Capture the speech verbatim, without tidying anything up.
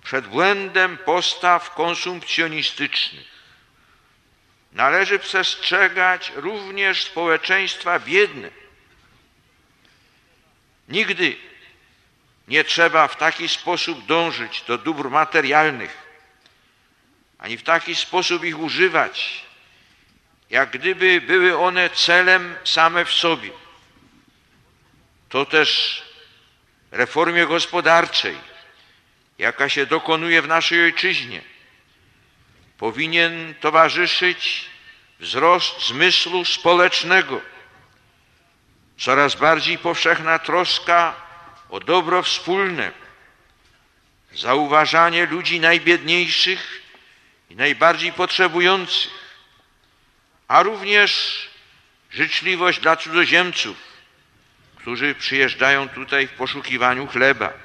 przed błędem postaw konsumpcjonistycznych. Należy przestrzegać również społeczeństwa biedne. Nigdy nie trzeba w taki sposób dążyć do dóbr materialnych, ani w taki sposób ich używać, jak gdyby były one celem same w sobie. To też reformie gospodarczej, jaka się dokonuje w naszej ojczyźnie, powinien towarzyszyć wzrost zmysłu społecznego, coraz bardziej powszechna troska o dobro wspólne, zauważanie ludzi najbiedniejszych i najbardziej potrzebujących, a również życzliwość dla cudzoziemców, którzy przyjeżdżają tutaj w poszukiwaniu chleba.